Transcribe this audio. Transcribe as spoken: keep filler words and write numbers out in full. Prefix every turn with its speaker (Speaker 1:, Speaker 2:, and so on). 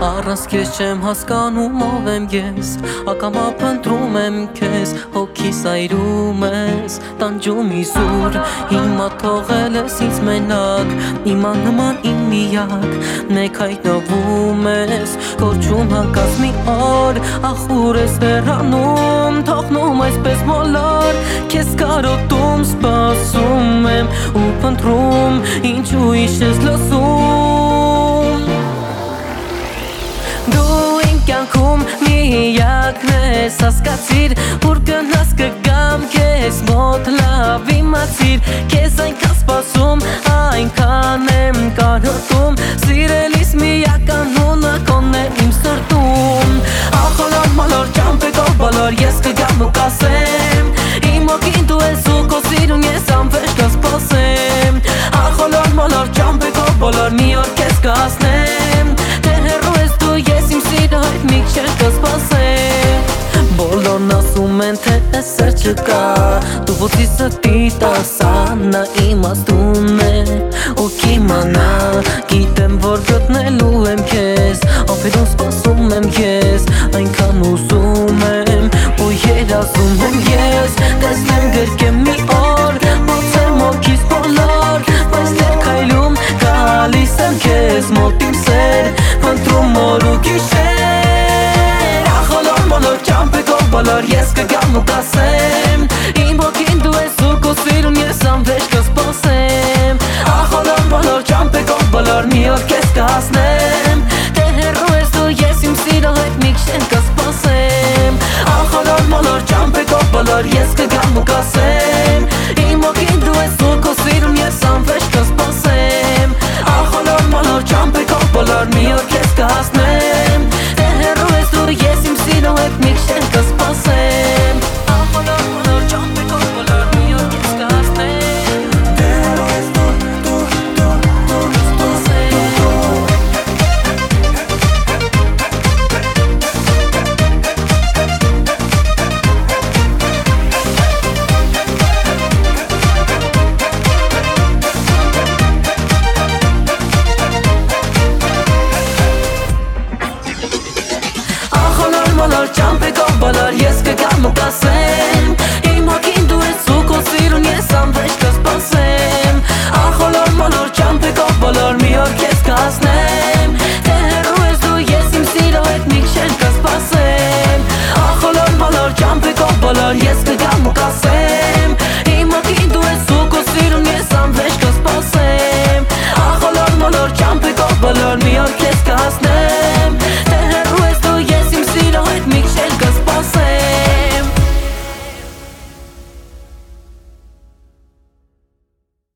Speaker 1: Առանց քեզ չեմ հասկանում ով եմ ես, ակամա փնտրում եմ քեզ, հոգիս այրում ես, տանջում իզուր, հիմա թողել ես ինձ մենակ, իմա նման իմ միակ, մեկ հայտնվում ես, կոչում հանկած մի օր, ախուր ես վերանում, թողնում այսպես մոլոր, քեզ կարոտում սպասում եմ ու փնտրում, ինչու իշես լսում։ Դու իմ կյանքում միակն ես, հասկացիր, որ գնաս կգամ քեզ մոտ, լավ իմացիր, քեզ այնքան սպասում, այնքան եմ կարոտում, սիրելիս միակ անունը քոնն է իմ սրտում։ Ախոլոր մոլոր ճամպեկով բոլոր ես կգամ ու կասեմ, իմ հոգին դու ես ու քո սիրուն ես անվերջ կսպասեմ։ Ախոլոր մոլոր ճամպեկով բոլոր մի օր քեզ կհասնեմ, թե հեռու ես դու ես իմ սիրո հետ մինչև կսպասեմ։ Բոլորն ասում են թե սեր չկա, դու ոտի ստի տասանա իմաստուն է ու կիմանա, գիտեմ որ գտնելու եմ քեզ, ամպերում սպասում եմ քեզ, այնքան ուզում եմ ու երազում եմ ես, տեսնեմ